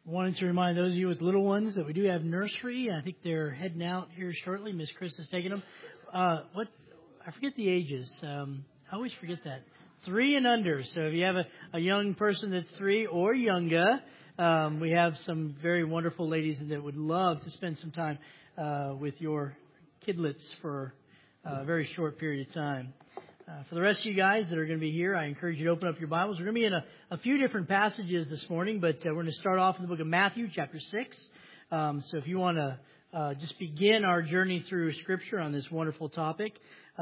Wanted to remind those of you with little ones that we do have nursery. I think they're heading out here shortly. Miss Chris is taking them. I forget the ages. I always forget that. 3 and under. So if you have a young person that's 3 or younger, we have some very wonderful ladies that would love to spend some time with your kidlets for a very short period of time. For the rest of you guys that are going to be here, I encourage you to open up your Bibles. We're going to be in a few different passages this morning, but we're going to start off in the book of Matthew, chapter 6. So if you want to just begin our journey through Scripture on this wonderful topic,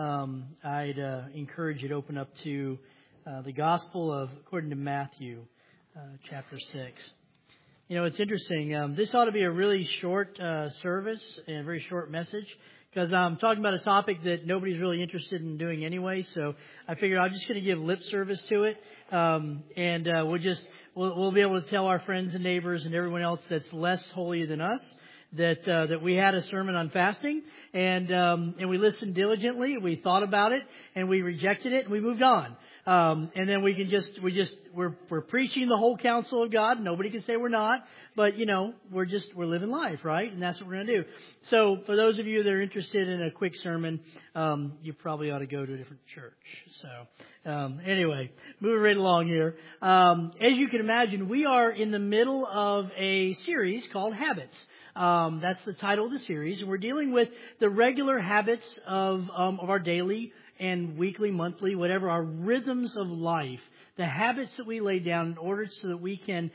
I'd encourage you to open up to the Gospel according to Matthew, chapter 6. You know, it's interesting. This ought to be a really short service and a very short message, because I'm talking about a topic that nobody's really interested in doing anyway. So I figured I'm just going to give lip service to it, and we'll be able to tell our friends and neighbors and everyone else that's less holy than us that we had a sermon on fasting, and we listened diligently. We thought about it, and we rejected it, and we moved on. And then we're preaching the whole counsel of God. Nobody can say we're not, but we're living life, right? And that's what we're going to do. So for those of you that are interested in a quick sermon, you probably ought to go to a different church. So, anyway, moving right along here. As you can imagine, we are in the middle of a series called Habits. That's the title of the series, and we're dealing with the regular habits of our daily and weekly, monthly, whatever, our rhythms of life, the habits that we lay down in order so that we can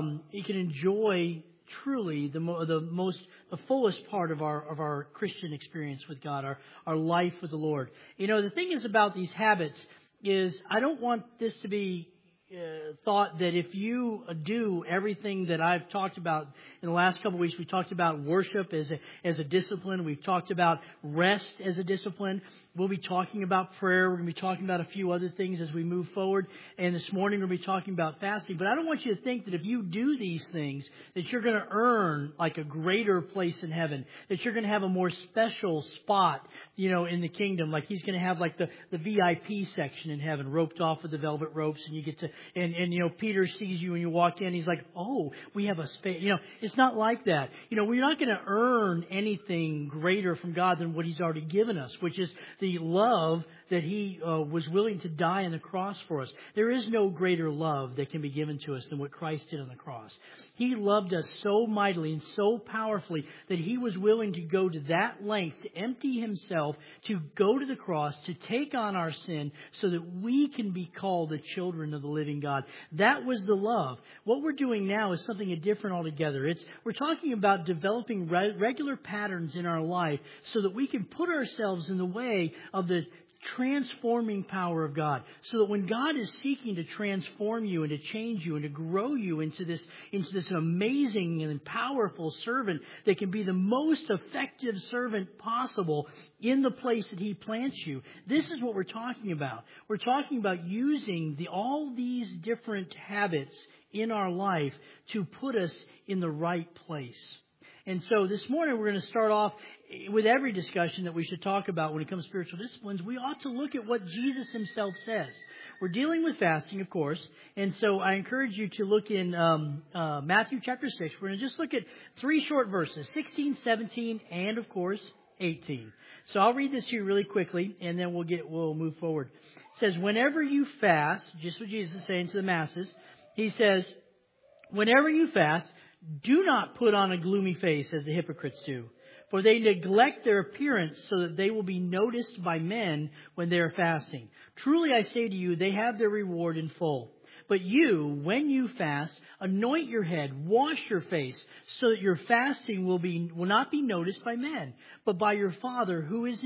enjoy truly the fullest part of our Christian experience with God, our life with the Lord. The thing is about these habits is I don't want this to be thought that if you do everything that I've talked about in the last couple of weeks. We talked about worship as a discipline. We've talked about rest as a discipline. We'll be talking about prayer. We're going to be talking about a few other things as we move forward. And this morning we'll be talking about fasting. But I don't want you to think that if you do these things that you're going to earn like a greater place in heaven, that you're going to have a more special spot, in the kingdom. Like He's going to have like the VIP section in heaven, roped off with the velvet ropes, and you get to and Peter sees you when you walk in. He's like, oh, we have a space. It's not like that. We're not going to earn anything greater from God than what He's already given us, which is the love that He was willing to die on the cross for us. There is no greater love that can be given to us than what Christ did on the cross. He loved us so mightily and so powerfully that He was willing to go to that length to empty Himself, to go to the cross, to take on our sin so that we can be called the children of the living God. That was the love. What we're doing now is something different altogether. We're talking about developing regular patterns in our life so that we can put ourselves in the way of the transforming power of God, so that when God is seeking to transform you and to change you and to grow you into this amazing and powerful servant that can be the most effective servant possible in the place that He plants you, this is what we're talking about. We're talking about using all these different habits in our life to put us in the right place. And so this morning we're going to start off with every discussion that we should talk about when it comes to spiritual disciplines. We ought to look at what Jesus Himself says. We're dealing with fasting, of course, and so I encourage you to look in Matthew chapter 6. We're going to just look at 3 short verses, 16, 17, and of course 18. So I'll read this to you really quickly, and then we'll move forward. It says, whenever you fast, just what Jesus is saying to the masses, He says, whenever you fast, do not put on a gloomy face as the hypocrites do, for they neglect their appearance so that they will be noticed by men when they are fasting. Truly I say to you, they have their reward in full. But you, when you fast, anoint your head, wash your face, so that your fasting will not be noticed by men, but by your Father who is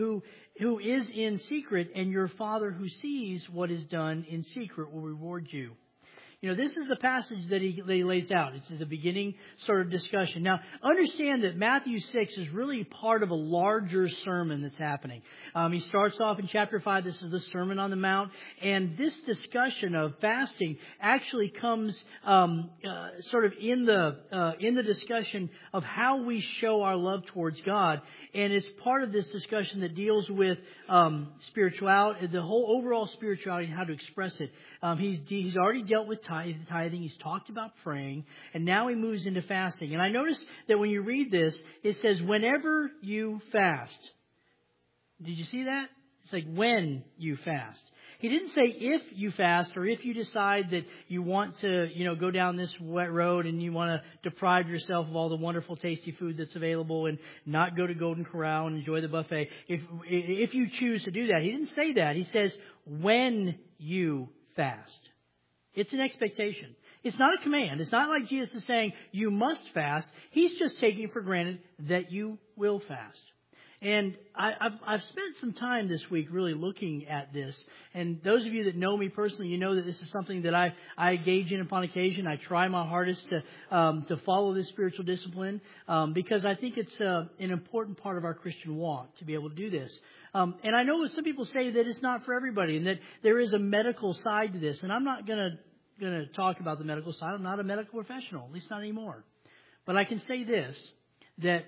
in secret, and your Father who sees what is done in secret will reward you. This is the passage that he lays out. It's the beginning sort of discussion. Now, understand that Matthew 6 is really part of a larger sermon that's happening. He starts off in chapter 5. This is the Sermon on the Mount. And this discussion of fasting actually comes sort of in the discussion of how we show our love towards God. And it's part of this discussion that deals with spirituality, the whole overall spirituality and how to express it. He's already dealt with tithing. He's talked about praying. And now he moves into fasting. And I noticed that when you read this, it says, whenever you fast. Did you see that? It's like when you fast. He didn't say if you fast or if you decide that you want to, go down this wet road and you want to deprive yourself of all the wonderful, tasty food that's available and not go to Golden Corral and enjoy the buffet. If you choose to do that, he didn't say that. He says when you fast. It's an expectation. It's not a command. It's not like Jesus is saying you must fast. He's just taking for granted that you will fast. And I've spent some time this week really looking at this. And those of you that know me personally, you know that this is something that I engage in upon occasion. I try my hardest to follow this spiritual discipline because I think it's an important part of our Christian walk to be able to do this. And I know that some people say that it's not for everybody and that there is a medical side to this. And I'm not going to talk about the medical side. I'm not a medical professional, at least not anymore. But I can say this, that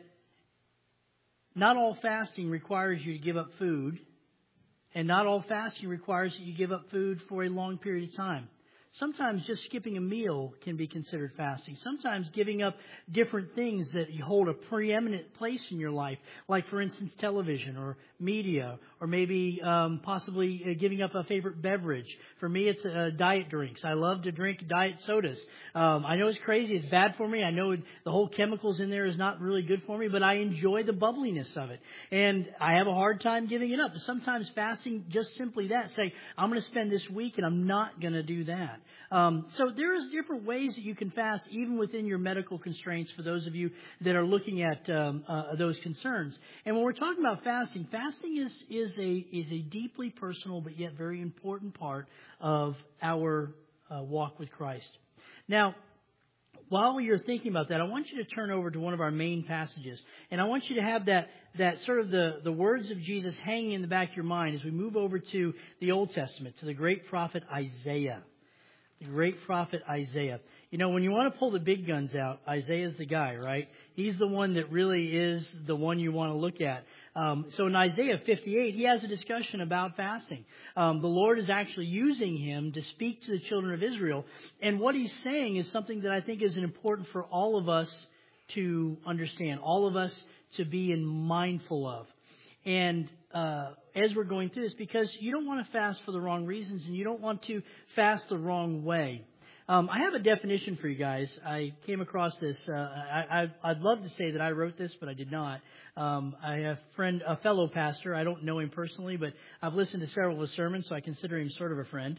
not all fasting requires you to give up food, and not all fasting requires that you give up food for a long period of time. Sometimes just skipping a meal can be considered fasting. Sometimes giving up different things that hold a preeminent place in your life, like, for instance, television or media, or maybe possibly giving up a favorite beverage. For me, it's diet drinks. I love to drink diet sodas. I know it's crazy. It's bad for me. I know the whole chemicals in there is not really good for me, but I enjoy the bubbliness of it. And I have a hard time giving it up. Sometimes fasting, just simply that, say, I'm going to spend this week and I'm not going to do that. So there's different ways that you can fast, even within your medical constraints, for those of you that are looking at those concerns. And when we're talking about fasting, fasting is a deeply personal but yet very important part of our walk with Christ. Now, while you're thinking about that, I want you to turn over to one of our main passages. And I want you to have that sort of the words of Jesus hanging in the back of your mind as we move over to the Old Testament, to the great prophet Isaiah. The great prophet Isaiah. When you want to pull the big guns out, Isaiah's the guy, right? He's the one that really is the one you want to look at. So in Isaiah 58, he has a discussion about fasting. The Lord is actually using him to speak to the children of Israel. And what he's saying is something that I think is important for all of us to understand, all of us to be mindful of. And as we're going through this, because you don't want to fast for the wrong reasons and you don't want to fast the wrong way. I have a definition for you guys. I came across this. I'd love to say that I wrote this, but I did not. I have a fellow pastor. I don't know him personally, but I've listened to several of his sermons, so I consider him sort of a friend.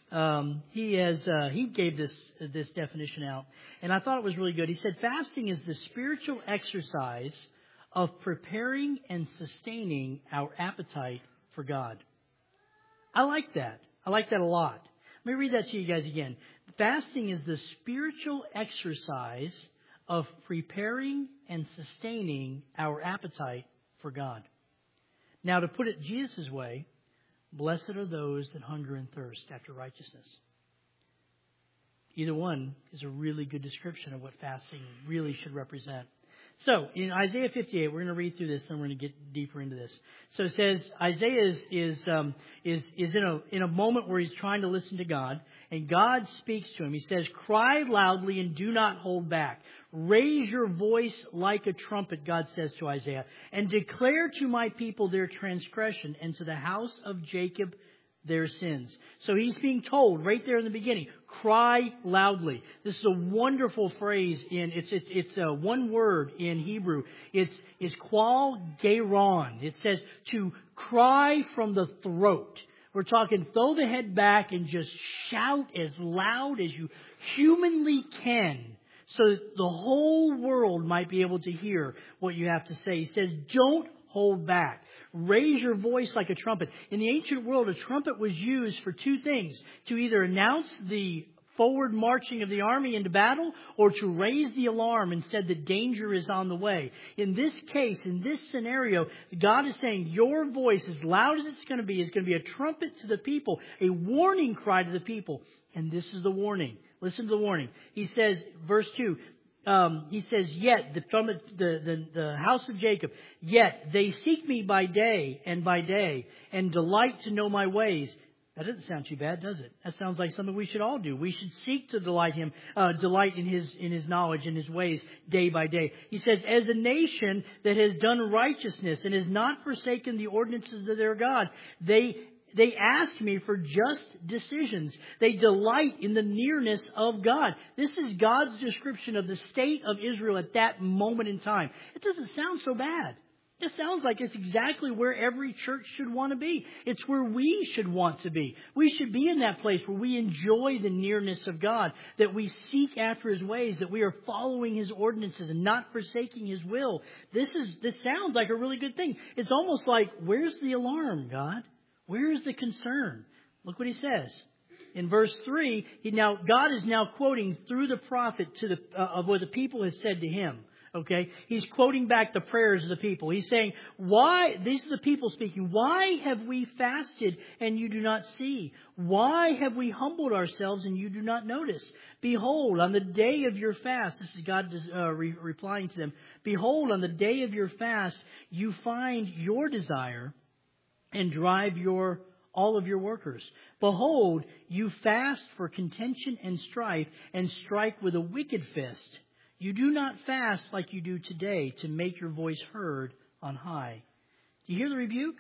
He gave this definition out, and I thought it was really good. He said, fasting is the spiritual exercise of preparing and sustaining our appetite for God. I like that. I like that a lot. Let me read that to you guys again. Fasting is the spiritual exercise of preparing and sustaining our appetite for God. Now, to put it Jesus' way, blessed are those that hunger and thirst after righteousness. Either one is a really good description of what fasting really should represent. So, in Isaiah 58, we're going to read through this, then we're going to get deeper into this. So it says, Isaiah is in a moment where he's trying to listen to God, and God speaks to him. He says, cry loudly and do not hold back. Raise your voice like a trumpet, God says to Isaiah, and declare to my people their transgression, and to the house of Jacob their sins. So he's being told right there in the beginning, cry loudly. This is a wonderful phrase it's one word in Hebrew. It's qual geron. It says to cry from the throat. We're talking throw the head back and just shout as loud as you humanly can, so that the whole world might be able to hear what you have to say. He says, don't hold back. Raise your voice like a trumpet. In the ancient world, a trumpet was used for two things: to either announce the forward marching of the army into battle, or to raise the alarm and said that danger is on the way. In this case, in this scenario, God is saying your voice, as loud as it's going to be, is going to be a trumpet to the people, a warning cry to the people. And this is the warning. Listen to the warning. He says, verse 2, he says, yet, the house of Jacob, yet they seek me by day, and delight to know my ways. That doesn't sound too bad, does it? That sounds like something we should all do. We should seek to delight in His knowledge and His ways day by day. He says, as a nation that has done righteousness and has not forsaken the ordinances of their God, they ask me for just decisions. They delight in the nearness of God. This is God's description of the state of Israel at that moment in time. It doesn't sound so bad. It sounds like it's exactly where every church should want to be. It's where we should want to be. We should be in that place where we enjoy the nearness of God, that we seek after His ways, that we are following His ordinances and not forsaking His will. This sounds like a really good thing. It's almost like, where's the alarm, God? Where's the concern? Look what He says. In verse 3, God is now quoting through the prophet of what the people had said to Him. Okay, He's quoting back the prayers of the people. He's saying, why, these are the people speaking, why have we fasted and you do not see? Why have we humbled ourselves and you do not notice? Behold, on the day of your fast, this is God replying to them, behold, on the day of your fast, you find your desire and drive all of your workers. Behold, you fast for contention and strife and strike with a wicked fist. You do not fast like you do today to make your voice heard on high. Do you hear the rebuke?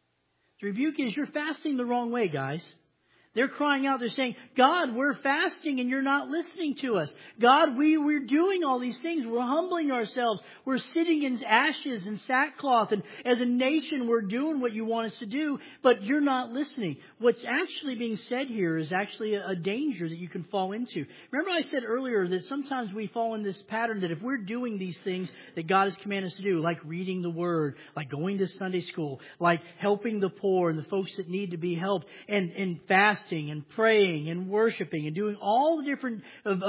The rebuke is you're fasting the wrong way, guys. They're crying out. They're saying, God, we're fasting and you're not listening to us. God, we're doing all these things. We're humbling ourselves. We're sitting in ashes and sackcloth. And as a nation, we're doing what you want us to do, but you're not listening. What's actually being said here is actually a danger that you can fall into. Remember I said earlier that sometimes we fall in this pattern that if we're doing these things that God has commanded us to do, like reading the Word, like going to Sunday school, like helping the poor and the folks that need to be helped, and fasting and praying and worshiping and doing all the different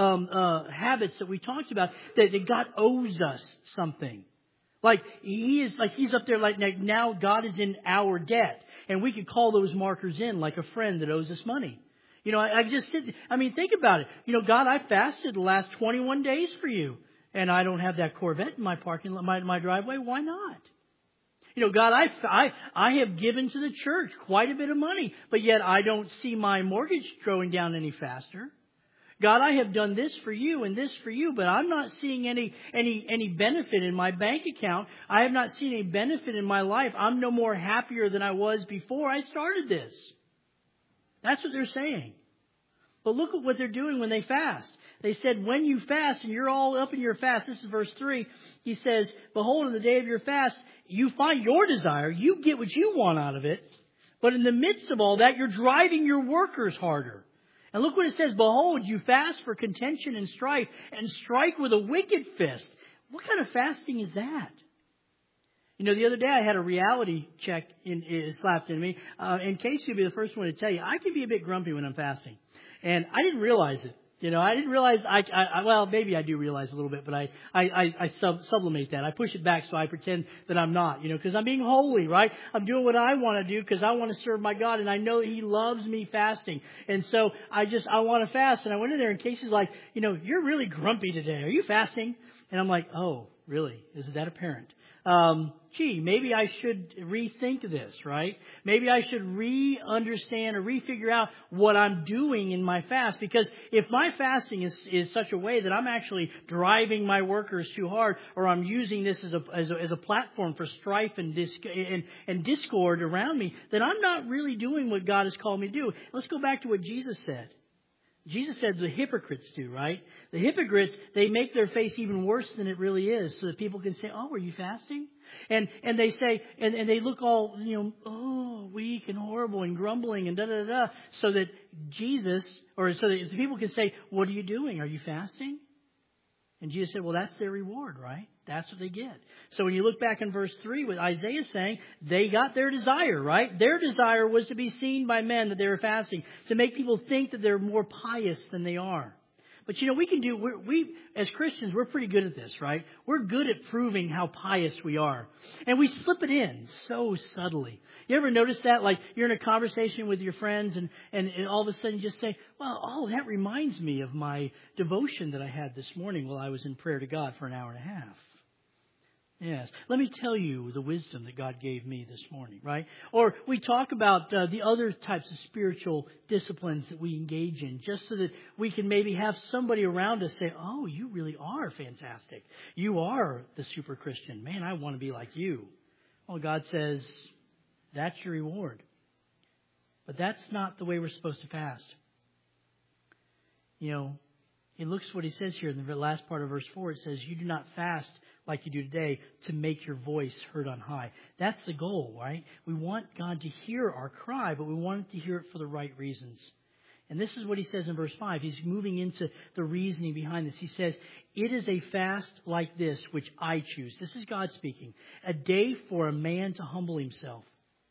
habits that we talked about, that God owes us something. Like He's up there like now God is in our debt. And we could call those markers in like a friend that owes us money. Think about it. God, I fasted the last 21 days for you. And I don't have that Corvette in my parking lot, my driveway. Why not? God, I have given to the church quite a bit of money, but yet I don't see my mortgage going down any faster. God, I have done this for you and this for you, but I'm not seeing any benefit in my bank account. I have not seen any benefit in my life. I'm no more happier than I was before I started this. That's what they're saying. But look at what they're doing when they fast. They said, when you fast and you're all up in your fast, this is verse 3, He says, behold, on the day of your fast, you find your desire, you get what you want out of it, but in the midst of all that, you're driving your workers harder. And look what it says, behold, you fast for contention and strife and strike with a wicked fist. What kind of fasting is that? The other day I had a reality check slapped in me. And Casey will be the first one to tell you, I can be a bit grumpy when I'm fasting. And I didn't realize it. I didn't realize, well, maybe I do realize a little bit, but I sublimate that. I push it back so I pretend that I'm not, because I'm being holy, right? I'm doing what I want to do because I want to serve my God, and I know that He loves me fasting. And so I want to fast. And I went in there, and Casey's like, you're really grumpy today. Are you fasting? And I'm like, oh, really? Is that apparent? Maybe I should rethink this, right? Maybe I should re-understand or re-figure out what I'm doing in my fast. Because if my fasting is such a way that I'm actually driving my workers too hard, or I'm using this as a platform for strife and discord around me, then I'm not really doing what God has called me to do. Let's go back to what Jesus said. Jesus said the hypocrites do, right? The hypocrites, they make their face even worse than it really is so that people can say, oh, are you fasting? And they say, and they look all, weak and horrible and grumbling and da-da-da-da, so that the people can say, what are you doing? Are you fasting? And Jesus said, well, that's their reward, right? That's what they get. So when you look back in verse 3, what Isaiah is saying, they got their desire, right? Their desire was to be seen by men that they were fasting, to make people think that they're more pious than they are. But we as Christians, we're pretty good at this, right? We're good at proving how pious we are. And we slip it in so subtly. You ever notice that? Like you're in a conversation with your friends and all of a sudden you just say, well, that reminds me of my devotion that I had this morning while I was in prayer to God for an hour and a half. Yes. Let me tell you the wisdom that God gave me this morning, right? Or we talk about the other types of spiritual disciplines that we engage in, just so that we can maybe have somebody around us say, oh, you really are fantastic. You are the super Christian. Man, I want to be like you. Well, God says, that's your reward. But that's not the way we're supposed to fast. You know, it looks what he says here in the last part of verse 4. It says, you do not fast like you do today to make your voice heard on high. That's the goal, right? We want God to hear our cry, but we want Him to hear it for the right reasons. And this is what he says in verse 5. He's moving into the reasoning behind this. He says, it is a fast like this which I choose. This is God speaking. A day for a man to humble himself.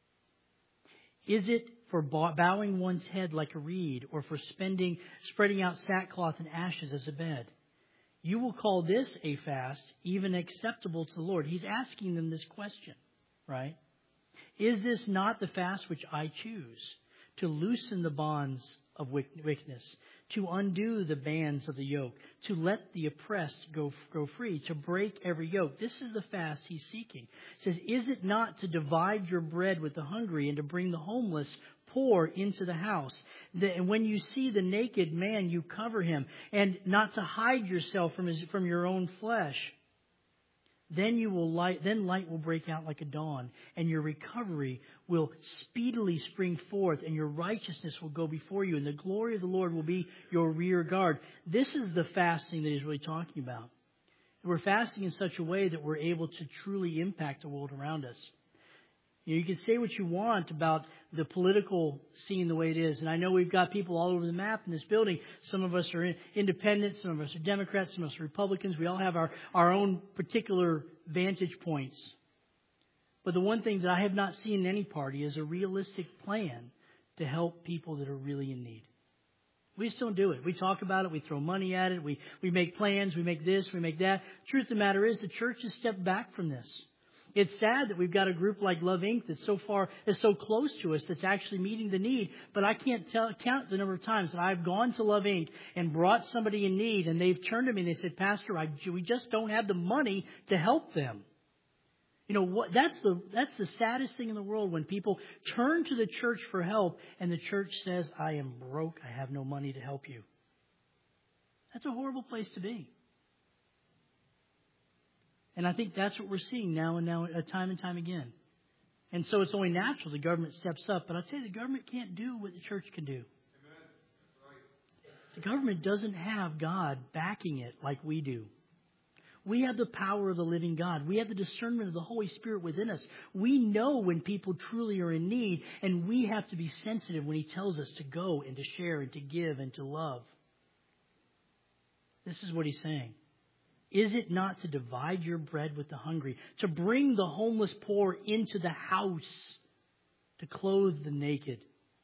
Is it for bowing one's head like a reed, or for spreading out sackcloth and ashes as a bed? You will call this a fast, even acceptable to the Lord. He's asking them this question, right? Is this not the fast which I choose? To loosen the bonds of wickedness, to undo the bands of the yoke, to let the oppressed go free, to break every yoke. This is the fast he's seeking. It says, is it not to divide your bread with the hungry and to bring the homeless poor into the house? And when you see the naked man, you cover him, and not to hide yourself from your own flesh. Then light will break out like a dawn, and your recovery will speedily spring forth, and your righteousness will go before you, and the glory of the Lord will be your rear guard. This is the fasting that he's really talking about. We're fasting in such a way that we're able to truly impact the world around us. You can say what you want about the political scene the way it is. And I know we've got people all over the map in this building. Some of us are independents. Some of us are Democrats. Some of us are Republicans. We all have our own particular vantage points. But the one thing that I have not seen in any party is a realistic plan to help people that are really in need. We just don't do it. We talk about it. We throw money at it. We make plans. We make this. We make that. Truth of the matter is the church has stepped back from this. It's sad that we've got a group like Love Inc. that's so close to us, that's actually meeting the need. But I can't count the number of times that I've gone to Love Inc. and brought somebody in need, and they've turned to me and they said, Pastor, we just don't have the money to help them. You know what? That's the saddest thing in the world, when people turn to the church for help and the church says, I am broke. I have no money to help you. That's a horrible place to be. And I think that's what we're seeing now time and time again. And so it's only natural the government steps up. But I'll tell you, the government can't do what the church can do. Amen. That's right. The government doesn't have God backing it like we do. We have the power of the living God. We have the discernment of the Holy Spirit within us. We know when people truly are in need, and we have to be sensitive when He tells us to go and to share and to give and to love. This is what He's saying. Is it not to divide your bread with the hungry, to bring the homeless poor into the house, to clothe the naked?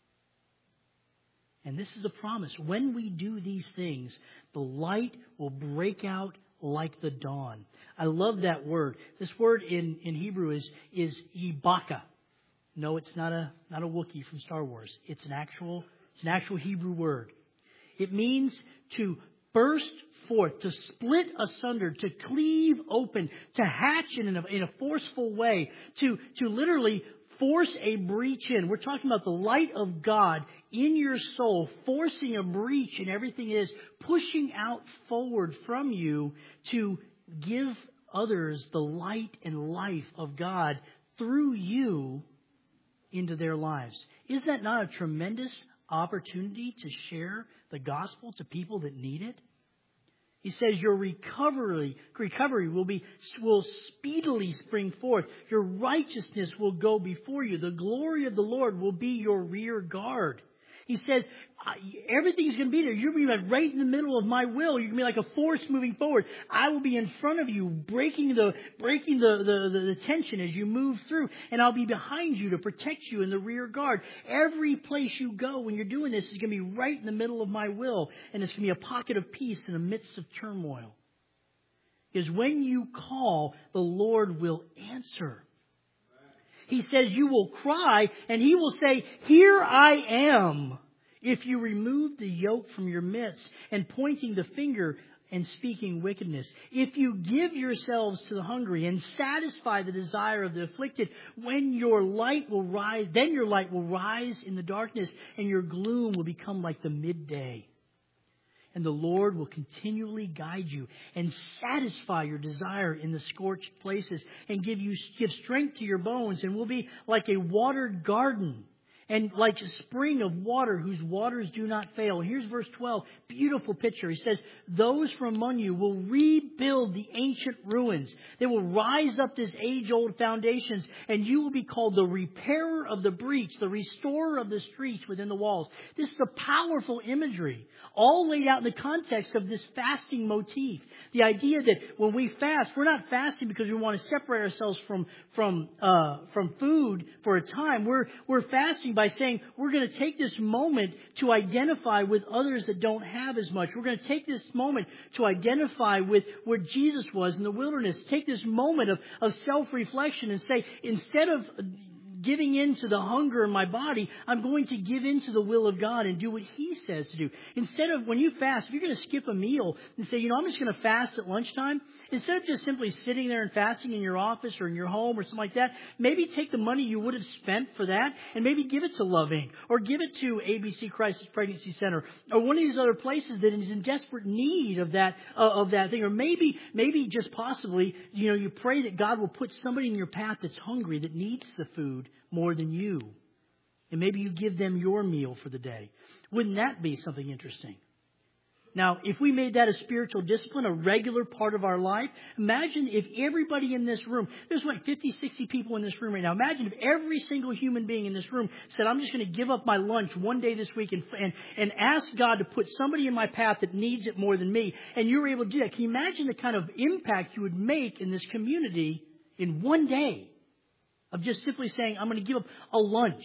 And this is the promise. When we do these things, the light will break out like the dawn. I love that word. This word in Hebrew is Yibaka. No, it's not a Wookiee from Star Wars. It's an actual Hebrew word. It means to burst forth, to split asunder, to cleave open, to hatch in a forceful way, to literally force a breach in. We're talking about the light of God in your soul, forcing a breach in everything it is, pushing out forward from you to give others the light and life of God through you into their lives. Is that not a tremendous opportunity to share the gospel to people that need it? He says your recovery will speedily spring forth. Your righteousness will go before you. The glory of the Lord will be your rear guard. He says everything's going to be there. You're going to be right in the middle of my will. You're going to be like a force moving forward. I will be in front of you, breaking the tension as you move through, and I'll be behind you to protect you in the rear guard. Every place you go when you're doing this is going to be right in the middle of my will, and it's going to be a pocket of peace in the midst of turmoil. Because when you call, the Lord will answer. He says you will cry, and He will say, here I am. If you remove the yoke from your midst, and pointing the finger and speaking wickedness. If you give yourselves to the hungry and satisfy the desire of the afflicted, when your light will rise, then your light will rise in the darkness, and your gloom will become like the midday. And the Lord will continually guide you and satisfy your desire in the scorched places and give strength to your bones, and will be like a watered garden and like a spring of water whose waters do not fail. Here's verse 12. Beautiful picture. He says, those from among you will rebuild the ancient ruins. They will rise up as age-old foundations, and you will be called the repairer of the breach, the restorer of the streets within the walls. This is a powerful imagery, all laid out in the context of this fasting motif. The idea that when we fast, we're not fasting because we want to separate ourselves from food for a time. We're fasting by saying we're going to take this moment to identify with others that don't have as much. We're going to take this moment to identify with where Jesus was in the wilderness. Take this moment of self-reflection and say, instead of giving in to the hunger in my body, I'm going to give in to the will of God and do what He says to do. Instead of, when you fast, if you're going to skip a meal and say, I'm just going to fast at lunchtime, instead of just simply sitting there and fasting in your office or in your home or something like that, maybe take the money you would have spent for that and maybe give it to Love Inc. or give it to ABC Crisis Pregnancy Center or one of these other places that is in desperate need of that thing. Or maybe just possibly, you pray that God will put somebody in your path that's hungry, that needs the food more than you. And maybe you give them your meal for the day. Wouldn't that be something interesting? Now, if we made that a spiritual discipline, a regular part of our life, imagine if everybody in this room, there's like 50, 60 people in this room right now. Imagine if every single human being in this room said, I'm just going to give up my lunch one day this week and ask God to put somebody in my path that needs it more than me. And you were able to do that. Can you imagine the kind of impact you would make in this community in one day? Of just simply saying, I'm going to give up a lunch,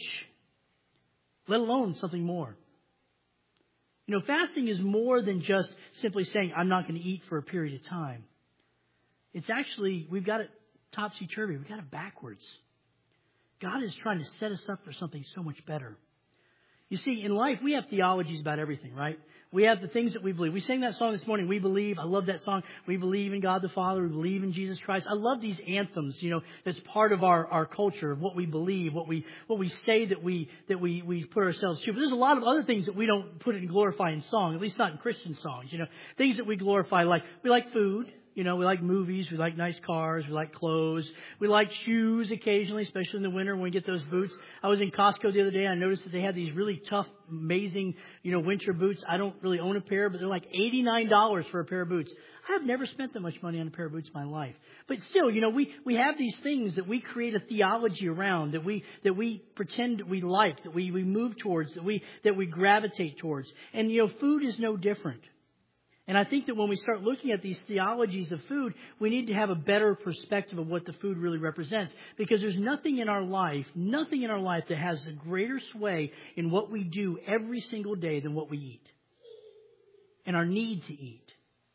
let alone something more. Fasting is more than just simply saying, I'm not going to eat for a period of time. It's actually, we've got it topsy-turvy. We've got it backwards. God is trying to set us up for something so much better. You see, in life, we have theologies about everything, right? We have the things that we believe. We sang that song this morning, We Believe. I love that song. We believe in God the Father. We believe in Jesus Christ. I love these anthems, that's part of our culture, of what we believe, what we say that we put ourselves to. But there's a lot of other things that we don't put in glorifying song, at least not in Christian songs. Things that we glorify, like we like food. We like movies, we like nice cars, we like clothes, we like shoes occasionally, especially in the winter when we get those boots. I was in Costco the other day, I noticed that they had these really tough, amazing, winter boots. I don't really own a pair, but they're like $89 for a pair of boots. I have never spent that much money on a pair of boots in my life. But still, we have these things that we create a theology around, that we pretend that we like, that we move towards, that we gravitate towards. And, food is no different. And I think that when we start looking at these theologies of food, we need to have a better perspective of what the food really represents. Because there's nothing in our life that has a greater sway in what we do every single day than what we eat. And our need to eat.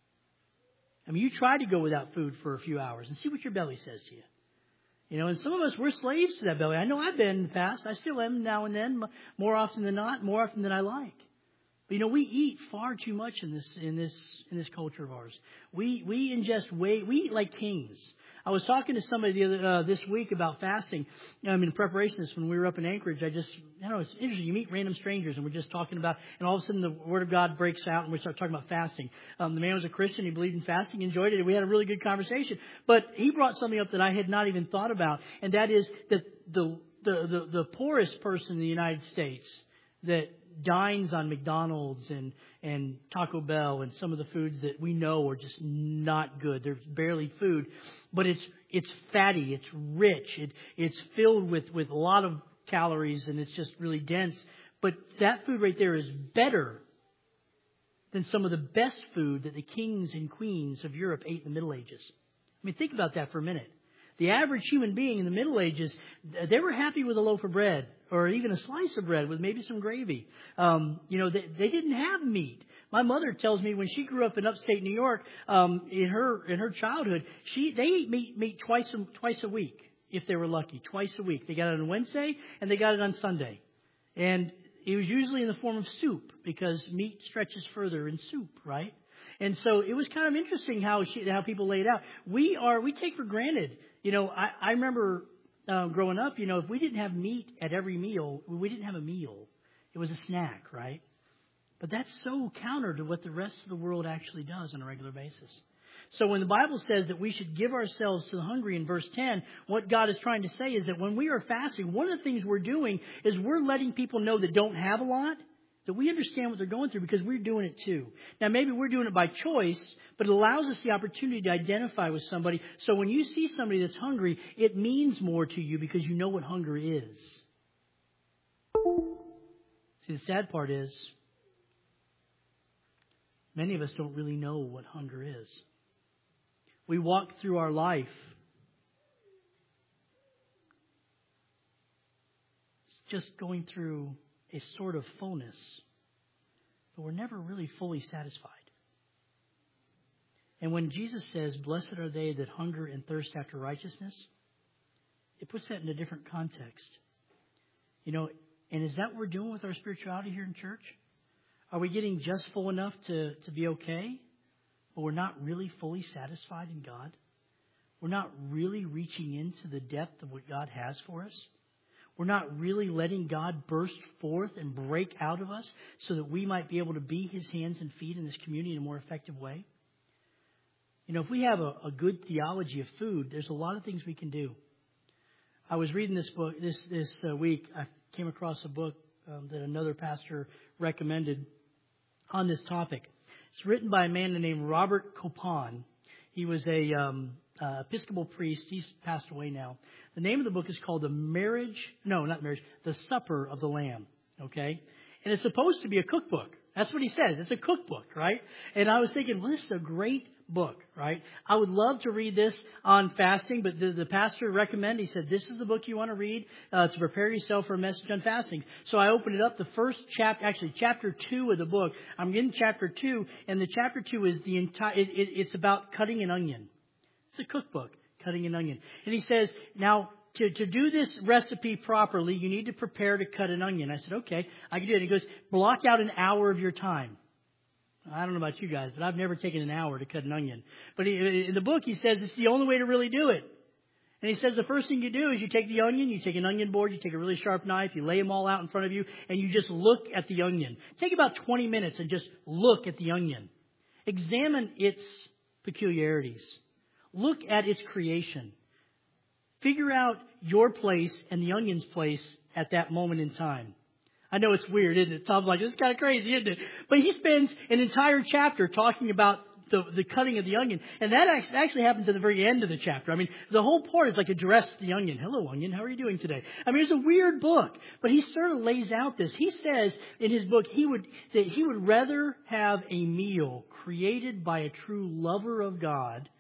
I mean, you try to go without food for a few hours and see what your belly says to you. And some of us, we're slaves to that belly. I know I've been in the past. I still am now and then, more often than not, more often than I like. But we eat far too much in this culture of ours. We ingest we eat like kings. I was talking to somebody this week about fasting. In preparation for this, when we were up in Anchorage, it's interesting. You meet random strangers, and we're just talking about, and all of a sudden the Word of God breaks out, and we start talking about fasting. The man was a Christian. He believed in fasting, enjoyed it, and we had a really good conversation. But he brought something up that I had not even thought about, and that is that the poorest person in the United States that dines on McDonald's and Taco Bell and some of the foods that we know are just not good. They're barely food, but it's fatty, it's rich, it's filled with a lot of calories, and it's just really dense. But that food right there is better than some of the best food that the kings and queens of Europe ate in the Middle Ages. I mean, think about that for a minute. The average human being in the Middle Ages, they were happy with a loaf of bread or even a slice of bread with maybe some gravy. They didn't have meat. My mother tells me when she grew up in upstate New York, in her childhood, they ate meat twice a week if they were lucky. Twice a week. They got it on Wednesday and they got it on Sunday. And it was usually in the form of soup because meat stretches further in soup, right? And so it was kind of interesting how people laid out. We take for granted. I remember growing up, if we didn't have meat at every meal, we didn't have a meal. It was a snack, right? But that's so counter to what the rest of the world actually does on a regular basis. So when the Bible says that we should give ourselves to the hungry in verse 10, what God is trying to say is that when we are fasting, one of the things we're doing is we're letting people know that don't have a lot, that we understand what they're going through because we're doing it too. Now, maybe we're doing it by choice, but it allows us the opportunity to identify with somebody. So when you see somebody that's hungry, it means more to you because you know what hunger is. See, the sad part is many of us don't really know what hunger is. We walk through our life just going through a sort of fullness, but we're never really fully satisfied. And when Jesus says, "Blessed are they that hunger and thirst after righteousness," it puts that in a different context. And is that what we're doing with our spirituality here in church? Are we getting just full enough to be okay? But we're not really fully satisfied in God. We're not really reaching into the depth of what God has for us. We're not really letting God burst forth and break out of us so that we might be able to be His hands and feet in this community in a more effective way. If we have a good theology of food, there's a lot of things we can do. I was reading this book this week. I came across a book that another pastor recommended on this topic. It's written by a man named Robert Capon. He was a Episcopal priest. He's passed away now. The name of the book is called The Supper of the Lamb. Okay? And it's supposed to be a cookbook. That's what he says. It's a cookbook, right? And I was thinking, well, this is a great book, right? I would love to read this on fasting, but the pastor recommended, he said, this is the book you want to read to prepare yourself for a message on fasting. So I opened it up. The first chapter 2 of the book. I'm in chapter 2, and the chapter 2 is the entire, it's about cutting an onion. It's a cookbook, cutting an onion. And he says, now, to do this recipe properly, you need to prepare to cut an onion. I said, okay, I can do it. He goes, block out an hour of your time. I don't know about you guys, but I've never taken an hour to cut an onion. But in the book, he says it's the only way to really do it. And he says the first thing you do is you take the onion, you take an onion board, you take a really sharp knife, you lay them all out in front of you, and you just look at the onion. Take about 20 minutes and just look at the onion. Examine its peculiarities. Look at its creation. Figure out your place and the onion's place at that moment in time. I know it's weird, isn't it? Tom's like, this is kind of crazy, isn't it? But he spends an entire chapter talking about the cutting of the onion. And that actually happens at the very end of the chapter. I mean, the whole part is like address the onion. Hello, onion. How are you doing today? I mean, it's a weird book. But he sort of lays out this. He says in his book that he would rather have a meal created by a true lover of God,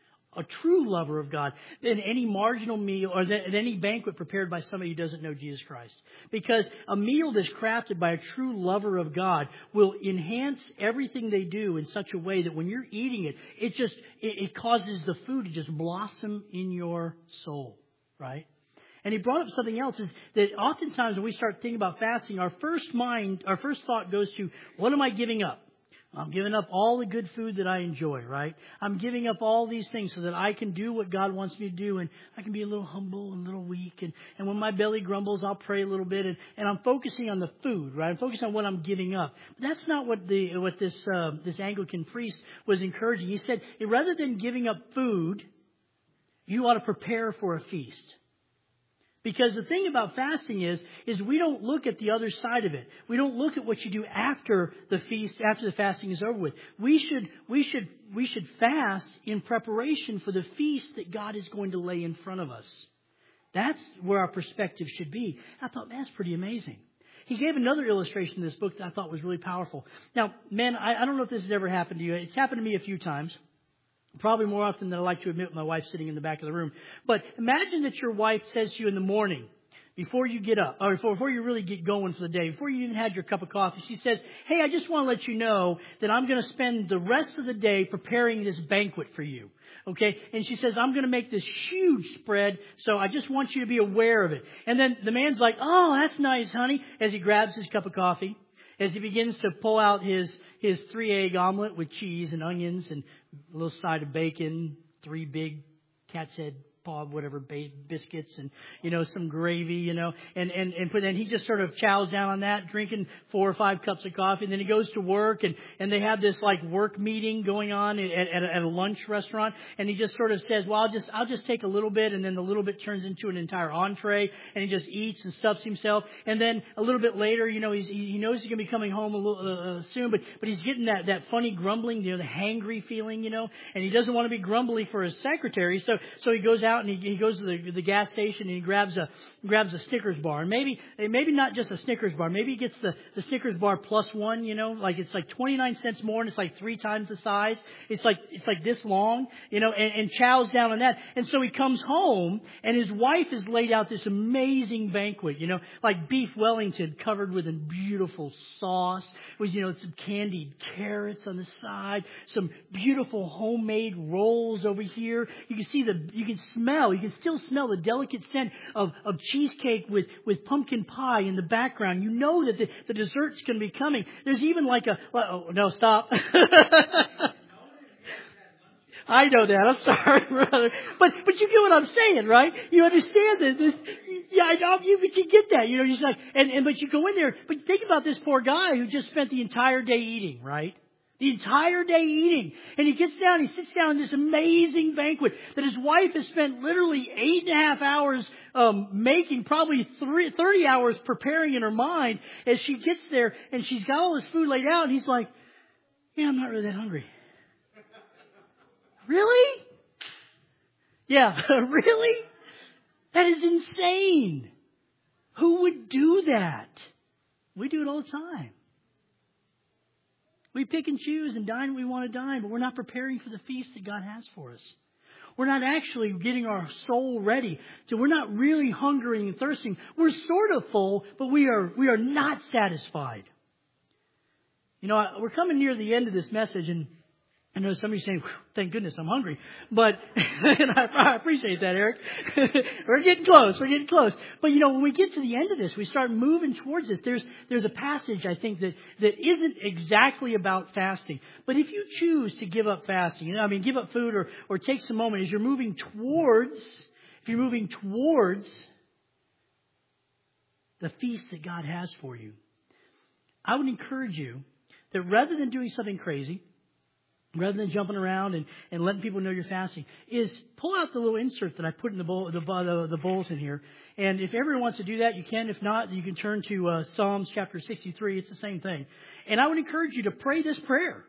than any marginal meal or than any banquet prepared by somebody who doesn't know Jesus Christ. Because a meal that's crafted by a true lover of God will enhance everything they do in such a way that when you're eating it, it causes the food to just blossom in your soul, right? And he brought up something else, is that oftentimes when we start thinking about fasting, our first thought goes to, what am I giving up? I'm giving up all the good food that I enjoy, right? I'm giving up all these things so that I can do what God wants me to do, and I can be a little humble and a little weak. And when my belly grumbles, I'll pray a little bit, and I'm focusing on the food, right? I'm focusing on what I'm giving up. But that's not what this Anglican priest was encouraging. He said, rather than giving up food, you ought to prepare for a feast. Because the thing about fasting is we don't look at the other side of it. We don't look at what you do after the feast, after the fasting is over with. We should fast in preparation for the feast that God is going to lay in front of us. That's where our perspective should be. I thought, that's pretty amazing. He gave another illustration in this book that I thought was really powerful. Now, men, I don't know if this has ever happened to you. It's happened to me a few times. Probably more often than I like to admit, with my wife sitting in the back of the room. But imagine that your wife says to you in the morning, before you get up, or before you really get going for the day, before you even had your cup of coffee, she says, hey, I just want to let you know that I'm going to spend the rest of the day preparing this banquet for you. Okay? And she says, I'm going to make this huge spread, so I just want you to be aware of it. And then the man's like, oh, that's nice, honey, as he grabs his cup of coffee. as he begins to pull out his 3-egg omelet with cheese and onions and a little side of bacon, 3 big cat's head whatever biscuits and some gravy, and then he just sort of chows down on that, drinking 4 or 5 cups of coffee, and then he goes to work and they have this like work meeting going on at a lunch restaurant, and he just sort of says, well, I'll just take a little bit, and then the little bit turns into an entire entree, and he just eats and stuffs himself, and then a little bit later, he knows he's going to be coming home a little soon, but he's getting that funny grumbling, the hangry feeling, and he doesn't want to be grumbly for his secretary, so he goes out and he goes to the gas station and he grabs a Snickers bar, and maybe not just a Snickers bar, maybe he gets the Snickers bar plus one, like it's like 29 cents more, and it's like 3 times the size. It's like this long, and chows down on that. And so he comes home and his wife has laid out this amazing banquet, like beef Wellington covered with a beautiful sauce with some candied carrots on the side, some beautiful homemade rolls over here. You can still smell the delicate scent of cheesecake with pumpkin pie in the background. You know that the dessert's going to be coming. There's even like no, stop. I know that. I'm sorry, brother. But you get what I'm saying, right? You understand that. Yeah, I know. But you get that. You're just like, but you go in there. But think about this poor guy who just spent the entire day eating, right? The entire day eating. And he gets down, he sits down in this amazing banquet that his wife has spent literally 8.5 hours making, probably 30 hours preparing in her mind as she gets there, and she's got all this food laid out, and he's like, yeah, I'm not really that hungry. Really? Yeah, really? That is insane. Who would do that? We do it all the time. We pick and choose and dine when we want to dine, but we're not preparing for the feast that God has for us. We're not actually getting our soul ready. So we're not really hungering and thirsting. We're sort of full, but we are not satisfied. We're coming near the end of this message, and I know some of you saying, thank goodness I'm hungry. But, and I appreciate that, Eric. We're getting close. But, when we get to the end of this, we start moving towards this. There's a passage, I think, that isn't exactly about fasting. But if you choose to give up fasting, give up food or take some moment as you're moving towards the feast that God has for you, I would encourage you that rather than doing something crazy, rather than jumping around and letting people know you're fasting, is pull out the little insert that I put in the bulletin here. And if everyone wants to do that, you can. If not, you can turn to Psalms chapter 63. It's the same thing. And I would encourage you to pray this prayer.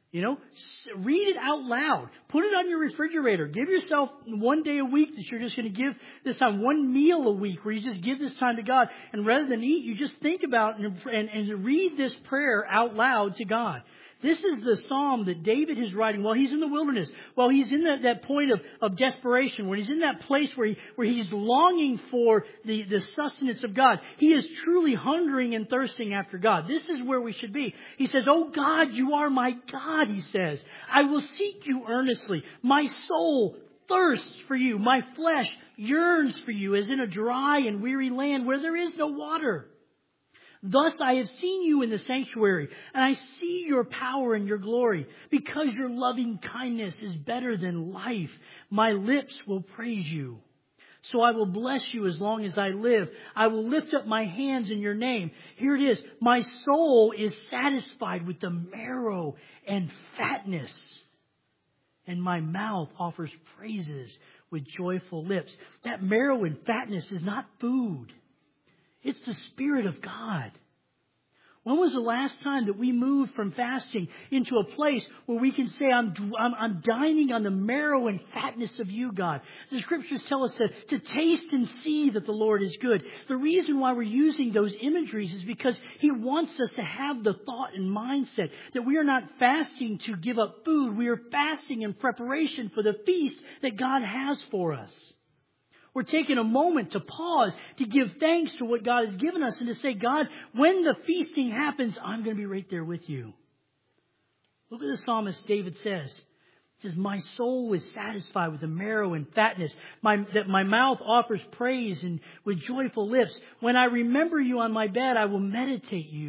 Read it out loud. Put it on your refrigerator. Give yourself one day a week that you're just going to give this time, one meal a week where you just give this time to God. And rather than eat, you just think about and read this prayer out loud to God. This is the psalm that David is writing while he's in the wilderness, while he's in that point of desperation, when he's in that place where he's longing for the sustenance of God. He is truly hungering and thirsting after God. This is where we should be. He says, "Oh God, you are my God," he says. "I will seek you earnestly. My soul thirsts for you. My flesh yearns for you as in a dry and weary land where there is no water. Thus I have seen you in the sanctuary, and I see your power and your glory. Because your loving kindness is better than life, my lips will praise you. So I will bless you as long as I live. I will lift up my hands in your name." Here it is. "My soul is satisfied with the marrow and fatness, and my mouth offers praises with joyful lips." That marrow and fatness is not food. It's the Spirit of God. When was the last time that we moved from fasting into a place where we can say, I'm dining on the marrow and fatness of you, God? The Scriptures tell us to taste and see that the Lord is good. The reason why we're using those imageries is because He wants us to have the thought and mindset that we are not fasting to give up food. We are fasting in preparation for the feast that God has for us. We're taking a moment to pause, to give thanks to what God has given us, and to say, God, when the feasting happens, I'm going to be right there with you. Look at the psalmist David says. He says, "My soul is satisfied with the marrow and fatness, that my mouth offers praise and with joyful lips. When I remember you on my bed, I will meditate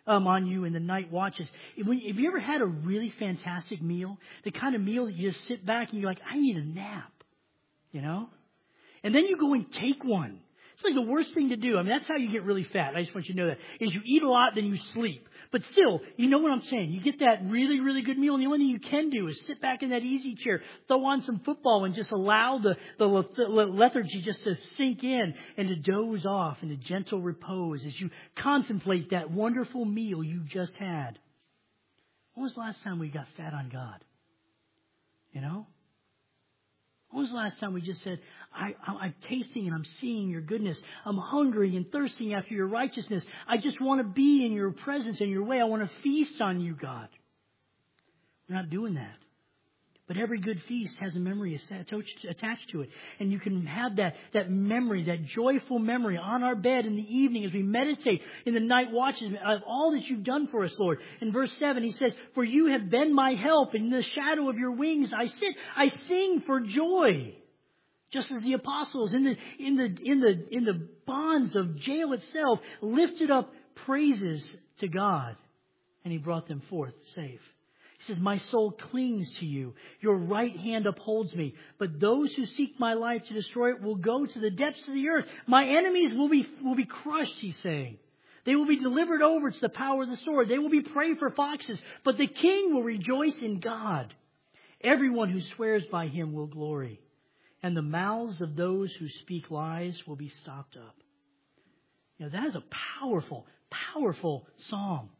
on you in the night watches. Have you ever had a really fantastic meal? The kind of meal that you just sit back and you're like, I need a nap, you know? And then you go and take one. It's like the worst thing to do. I mean, that's how you get really fat. I just want you to know that. Is you eat a lot, then you sleep. But still, you know what I'm saying. You get that really, really good meal, and the only thing you can do is sit back in that easy chair, throw on some football, and just allow the lethargy just to sink in and to doze off into gentle repose as you contemplate that wonderful meal you just had. When was the last time we got fat on God? You know? When was the last time we just said, I'm tasting and I'm seeing your goodness. I'm hungry and thirsting after your righteousness. I just want to be in your presence and your way. I want to feast on you, God. We're not doing that. But every good feast has a memory attached to it. And you can have that memory, that joyful memory on our bed in the evening as we meditate in the night watches of all that you've done for us, Lord. In verse 7, he says, for you have been my help. In the shadow of your wings I sit. I sing for joy. Just as the apostles in the bonds of jail itself lifted up praises to God. And he brought them forth safe. He says, my soul clings to you. Your right hand upholds me. But those who seek my life to destroy it will go to the depths of the earth. My enemies will be crushed, he's saying. They will be delivered over to the power of the sword. They will be prey for foxes. But the king will rejoice in God. Everyone who swears by him will glory. And the mouths of those who speak lies will be stopped up. You know, that is a powerful, powerful psalm.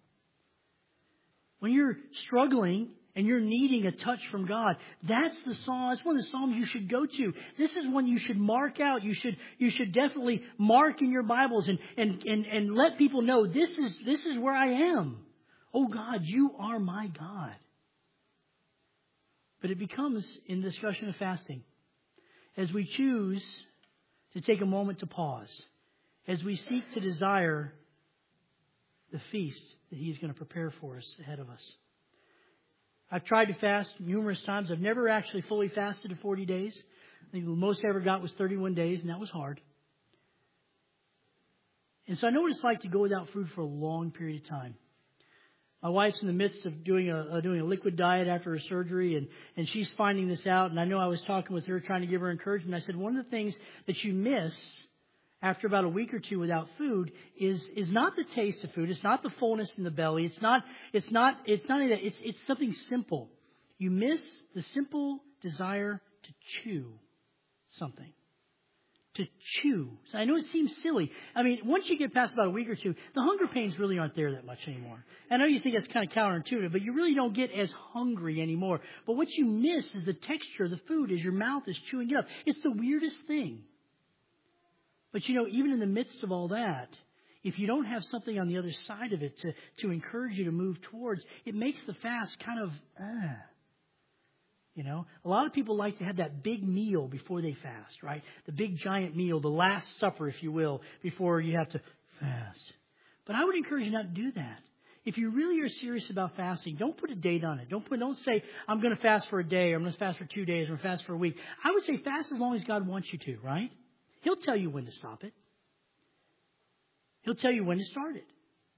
When you're struggling and you're needing a touch from God, that's the psalm. That's one of the psalms you should go to. This is one you should mark out. You should definitely mark in your Bibles and let people know this is where I am. Oh God, you are my God. But it becomes in the discussion of fasting, as we choose to take a moment to pause, as we seek to desire the feast that He's going to prepare for us ahead of us. I've tried to fast numerous times. I've never actually fully fasted in 40 days. I think the most I ever got was 31 days, and that was hard. And so I know what it's like to go without food for a long period of time. My wife's in the midst of doing a liquid diet after her surgery, and she's finding this out. And I know I was talking with her, trying to give her encouragement. I said, one of the things that you miss after about a week or two without food is not the taste of food. It's not the fullness in the belly. It's not only that. It's something simple. You miss the simple desire to chew something. To chew. So I know it seems silly. I mean, once you get past about a week or two, the hunger pains really aren't there that much anymore. I know you think that's kind of counterintuitive, but you really don't get as hungry anymore. But what you miss is the texture of the food as your mouth is chewing it up. It's the weirdest thing. But you know, even in the midst of all that, if you don't have something on the other side of it to encourage you to move towards, it makes the fast kind of, You know, a lot of people like to have that big meal before they fast, right? The big giant meal, the last supper, if you will, before you have to fast. But I would encourage you not to do that. If you really are serious about fasting, don't put a date on it. Don't say, I'm going to fast for a day, or I'm going to fast for 2 days, or I'm going to fast for a week. I would say fast as long as God wants you to, right? He'll tell you when to stop it. He'll tell you when to start it.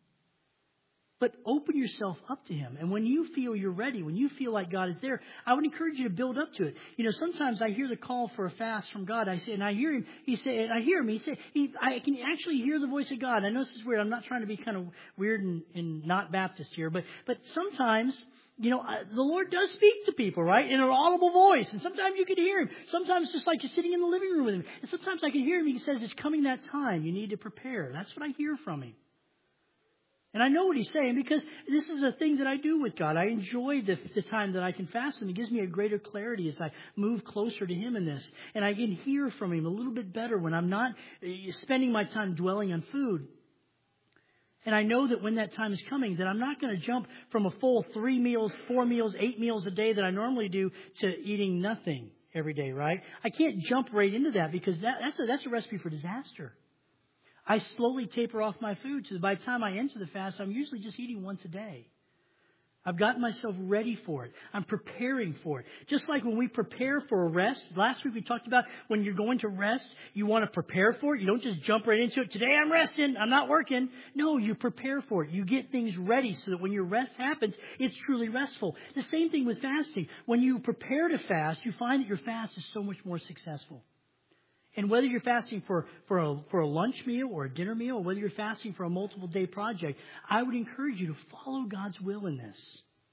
But open yourself up to Him. And when you feel you're ready, when you feel like God is there, I would encourage you to build up to it. You know, sometimes I hear the call for a fast from God. I say, and I hear Him. He say, and I hear Him. He say, I can actually hear the voice of God. I know this is weird. I'm not trying to be kind of weird and not Baptist here, but sometimes, you know, the Lord does speak to people, right, in an audible voice. And sometimes you can hear Him. Sometimes it's just like you're sitting in the living room with Him. And sometimes I can hear Him. He says, it's coming that time. You need to prepare. That's what I hear from Him. And I know what He's saying because this is a thing that I do with God. I enjoy the time that I can fast, and it gives me a greater clarity as I move closer to Him in this. And I can hear from Him a little bit better when I'm not spending my time dwelling on food. And I know that when that time is coming, that I'm not going to jump from a full 3 meals, 4 meals, 8 meals a day that I normally do to eating nothing every day, right? I can't jump right into that because that's a recipe for disaster. I slowly taper off my food so that by the time I enter the fast, I'm usually just eating once a day. I've gotten myself ready for it. I'm preparing for it. Just like when we prepare for a rest. Last week we talked about when you're going to rest, you want to prepare for it. You don't just jump right into it. Today I'm resting. I'm not working. No, you prepare for it. You get things ready so that when your rest happens, it's truly restful. The same thing with fasting. When you prepare to fast, you find that your fast is so much more successful. And whether you're fasting for a lunch meal or a dinner meal, or whether you're fasting for a multiple day project, I would encourage you to follow God's will in this.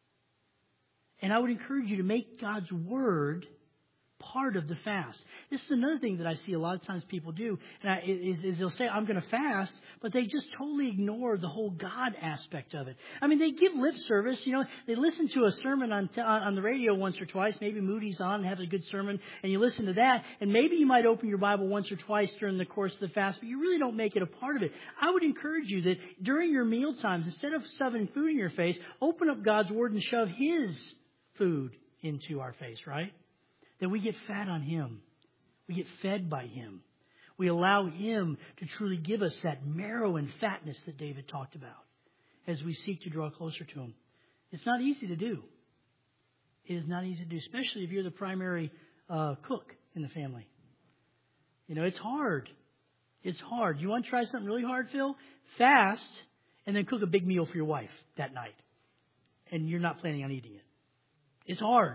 And I would encourage you to make God's Word part of the fast. This is another thing that I see a lot of times people do, is they'll say, I'm going to fast, but they just totally ignore the whole God aspect of it. I mean, they give lip service. You know, they listen to a sermon on the radio once or twice. Maybe Moody's on and has a good sermon, and you listen to that, and maybe you might open your Bible once or twice during the course of the fast, but you really don't make it a part of it. I would encourage you that during your meal times, instead of shoving food in your face, open up God's Word and shove His food into our face, right? That we get fat on Him. We get fed by Him. We allow Him to truly give us that marrow and fatness that David talked about as we seek to draw closer to Him. It's not easy to do. It is not easy to do, especially if you're the primary cook in the family. You know, it's hard. It's hard. You want to try something really hard, Phil? Fast and then cook a big meal for your wife that night. And you're not planning on eating it. It's hard.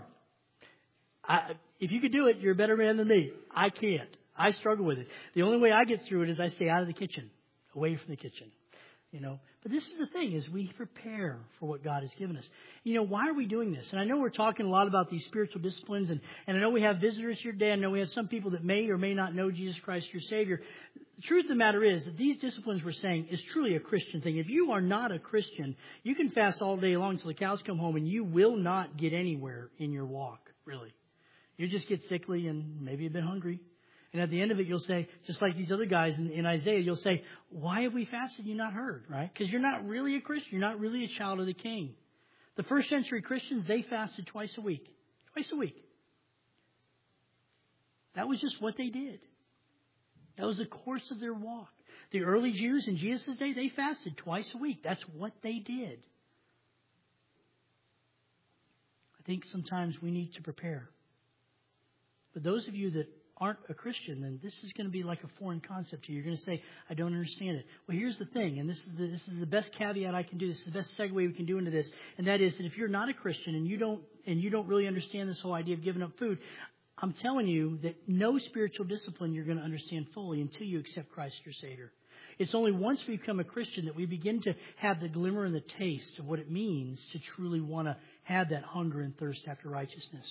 If you could do it, you're a better man than me. I can't. I struggle with it. The only way I get through it is I stay out of the kitchen, away from the kitchen. You know, but this is the thing, is we prepare for what God has given us. You know, why are we doing this? And I know we're talking a lot about these spiritual disciplines, and I know we have visitors here today. I know we have some people that may or may not know Jesus Christ, your Savior. The truth of the matter is that these disciplines we're saying is truly a Christian thing. If you are not a Christian, you can fast all day long until the cows come home, and you will not get anywhere in your walk, really. You just get sickly and maybe a bit hungry. And at the end of it, you'll say, just like these other guys in Isaiah, you'll say, why have we fasted and you not heard, right? Because you're not really a Christian. You're not really a child of the King. The first century Christians, they fasted twice a week. Twice a week. That was just what they did. That was the course of their walk. The early Jews in Jesus' day, they fasted twice a week. That's what they did. I think sometimes we need to prepare. But those of you that aren't a Christian, then this is going to be like a foreign concept to you. You're going to say, I don't understand it. Well, here's the thing, and this is the best caveat I can do. This is the best segue we can do into this, and that is that if you're not a Christian and you don't really understand this whole idea of giving up food, I'm telling you that no spiritual discipline you're going to understand fully until you accept Christ your Savior. It's only once we become a Christian that we begin to have the glimmer and the taste of what it means to truly want to have that hunger and thirst after righteousness.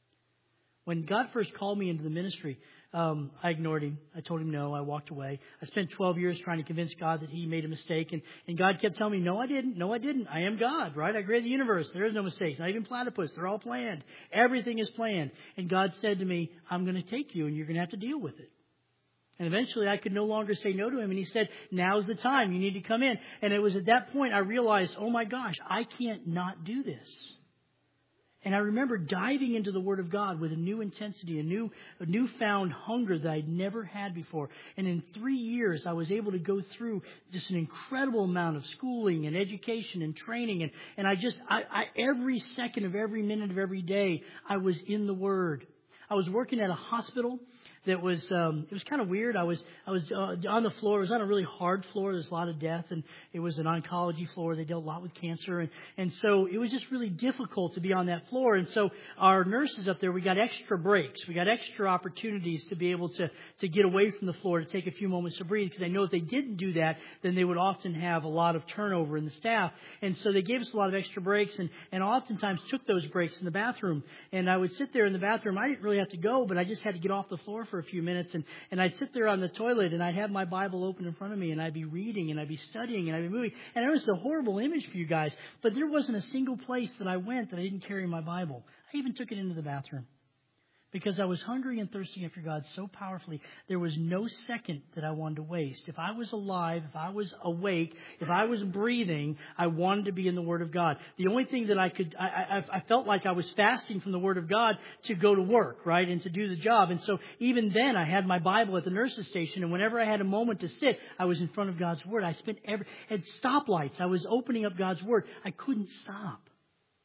When God first called me into the ministry, I ignored Him. I told Him no. I walked away. I spent 12 years trying to convince God that He made a mistake. And God kept telling me, no, I didn't. No, I didn't. I am God, right? I created the universe. There is no mistakes. Not even platypus. They're all planned. Everything is planned. And God said to me, I'm going to take you and you're going to have to deal with it. And eventually I could no longer say no to Him. And He said, now's the time. You need to come in. And it was at that point I realized, oh my gosh, I can't not do this. And I remember diving into the Word of God with a new intensity, a newfound hunger that I'd never had before. And in 3 years, I was able to go through just an incredible amount of schooling and education and training. And I every second of every minute of every day, I was in the Word. I was working at a hospital that was, it was kind of weird. I was on the floor. It was on a really hard floor. There's a lot of death, and it was an oncology floor. They dealt a lot with cancer, and so it was just really difficult to be on that floor. And so our nurses up there, we got extra breaks. We got extra opportunities to be able to get away from the floor, to take a few moments to breathe, because I know if they didn't do that, then they would often have a lot of turnover in the staff. And so they gave us a lot of extra breaks, and oftentimes took those breaks in the bathroom. And I would sit there in the bathroom. I didn't really have to go, but I just had to get off the floor for a few minutes, and I'd sit there on the toilet, and I'd have my Bible open in front of me, and I'd be reading, and I'd be studying, and I'd be moving. And it was a horrible image for you guys, but there wasn't a single place that I went that I didn't carry my Bible. I even took it into the bathroom. Because I was hungry and thirsty after God so powerfully, there was no second that I wanted to waste. If I was alive, if I was awake, if I was breathing, I wanted to be in the Word of God. The only thing that I felt like I was fasting from the Word of God to go to work, right, and to do the job. And so even then, I had my Bible at the nurse's station, and whenever I had a moment to sit, I was in front of God's Word. I spent at stoplights, I was opening up God's Word. I couldn't stop.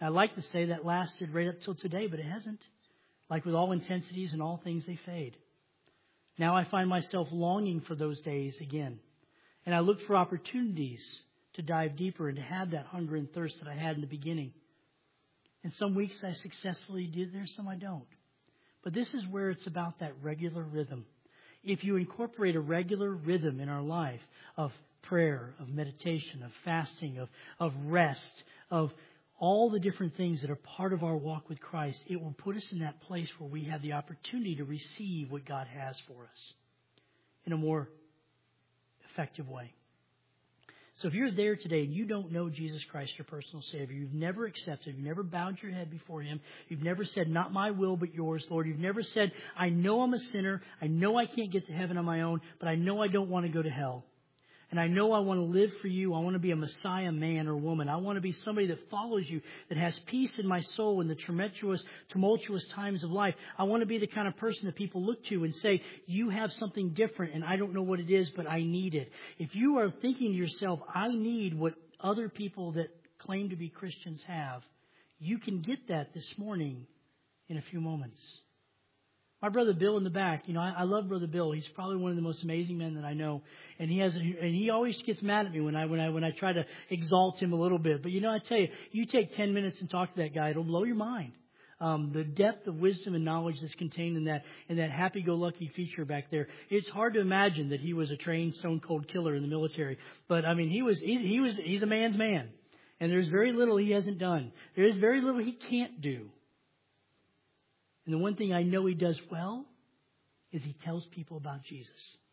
I'd like to say that lasted right up till today, but it hasn't. Like with all intensities and all things, they fade. Now I find myself longing for those days again. And I look for opportunities to dive deeper and to have that hunger and thirst that I had in the beginning. And some weeks I successfully do, there's some I don't. But this is where it's about that regular rhythm. If you incorporate a regular rhythm in our life of prayer, of meditation, of fasting, of rest, of all the different things that are part of our walk with Christ, it will put us in that place where we have the opportunity to receive what God has for us in a more effective way. So if you're there today and you don't know Jesus Christ, your personal Savior, you've never accepted, you've never bowed your head before Him, you've never said, not my will but yours, Lord. You've never said, I know I'm a sinner, I know I can't get to heaven on my own, but I know I don't want to go to hell. And I know I want to live for you. I want to be a Messiah man or woman. I want to be somebody that follows you, that has peace in my soul in the tumultuous times of life. I want to be the kind of person that people look to and say, you have something different and I don't know what it is, but I need it. If you are thinking to yourself, I need what other people that claim to be Christians have, you can get that this morning in a few moments. My brother Bill in the back, I love Brother Bill. He's probably one of the most amazing men that I know, and he always gets mad at me when I try to exalt him a little bit. But I tell you, you take 10 minutes and talk to that guy, it'll blow your mind. The depth of wisdom and knowledge that's contained in that happy-go-lucky feature back there. It's hard to imagine that he was a trained stone-cold killer in the military, but I mean he's a man's man, and there's very little he hasn't done. There is very little he can't do. And the one thing I know he does well is he tells people about Jesus.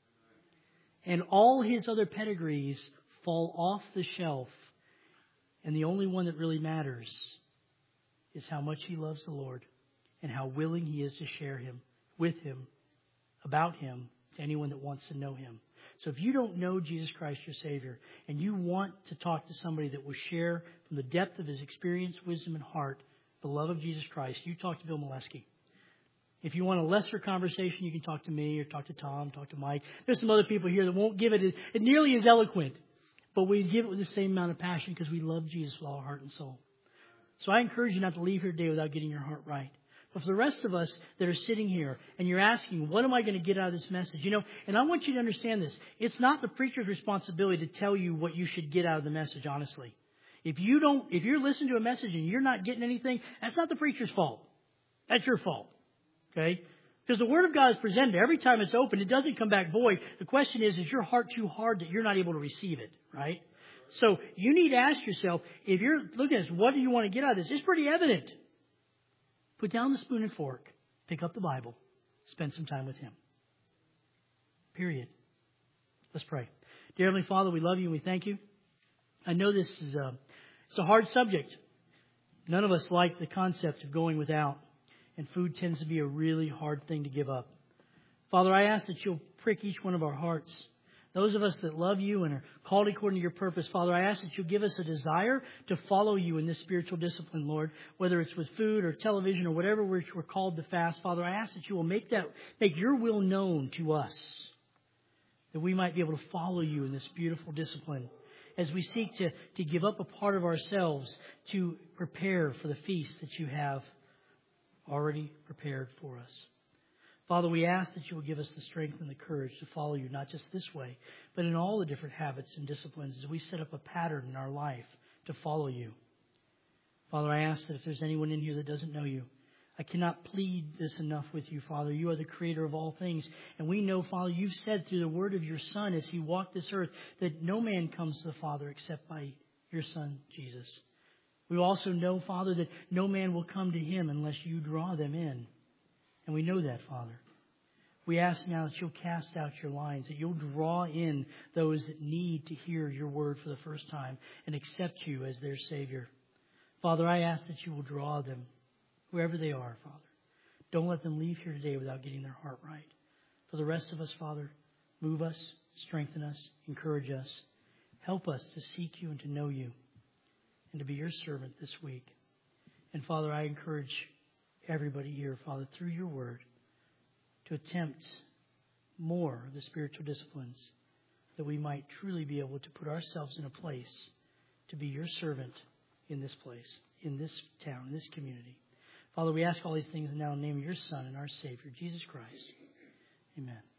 And all his other pedigrees fall off the shelf. And the only one that really matters is how much he loves the Lord and how willing he is to share Him, with Him, about Him, to anyone that wants to know Him. So if you don't know Jesus Christ, your Savior, and you want to talk to somebody that will share from the depth of his experience, wisdom, and heart the love of Jesus Christ, you talk to Bill Molesky. If you want a lesser conversation, you can talk to me or talk to Tom, talk to Mike. There's some other people here that won't give it nearly as eloquent, but we give it with the same amount of passion because we love Jesus with all our heart and soul. So I encourage you not to leave here today without getting your heart right. But for the rest of us that are sitting here and you're asking, what am I going to get out of this message? And I want you to understand this. It's not the preacher's responsibility to tell you what you should get out of the message, honestly. If you're listening to a message and you're not getting anything, that's not the preacher's fault. That's your fault. Okay? Because the Word of God is presented every time it's open. It doesn't come back void. The question is your heart too hard that you're not able to receive it? Right? So you need to ask yourself, if you're looking at this, what do you want to get out of this? It's pretty evident. Put down the spoon and fork. Pick up the Bible. Spend some time with Him. Period. Let's pray. Dear Heavenly Father, we love you and we thank you. I know this is it's a hard subject. None of us like the concept of going without. And food tends to be a really hard thing to give up. Father, I ask that you'll prick each one of our hearts. Those of us that love you and are called according to your purpose, Father, I ask that you'll give us a desire to follow you in this spiritual discipline, Lord, whether it's with food or television or whatever we're called to fast. Father, I ask that you will make your will known to us, that we might be able to follow you in this beautiful discipline as we seek to give up a part of ourselves to prepare for the feast that you have already prepared for us. Father, we ask that you will give us the strength and the courage to follow you, not just this way, but in all the different habits and disciplines as we set up a pattern in our life to follow you. Father, I ask that if there's anyone in here that doesn't know you, I cannot plead this enough with you, Father. You are the creator of all things. And we know, Father, you've said through the word of your Son as he walked this earth that no man comes to the Father except by your Son, Jesus. We also know, Father, that no man will come to him unless you draw them in. And we know that, Father. We ask now that you'll cast out your lines, that you'll draw in those that need to hear your word for the first time and accept you as their Savior. Father, I ask that you will draw them, wherever they are, Father. Don't let them leave here today without getting their heart right. For the rest of us, Father, move us, strengthen us, encourage us. Help us to seek you and to know you and to be your servant this week. And Father, I encourage everybody here, Father, through your word, to attempt more of the spiritual disciplines that we might truly be able to put ourselves in a place to be your servant in this place, in this town, in this community. Father, we ask all these things now in the name of your Son and our Savior, Jesus Christ. Amen.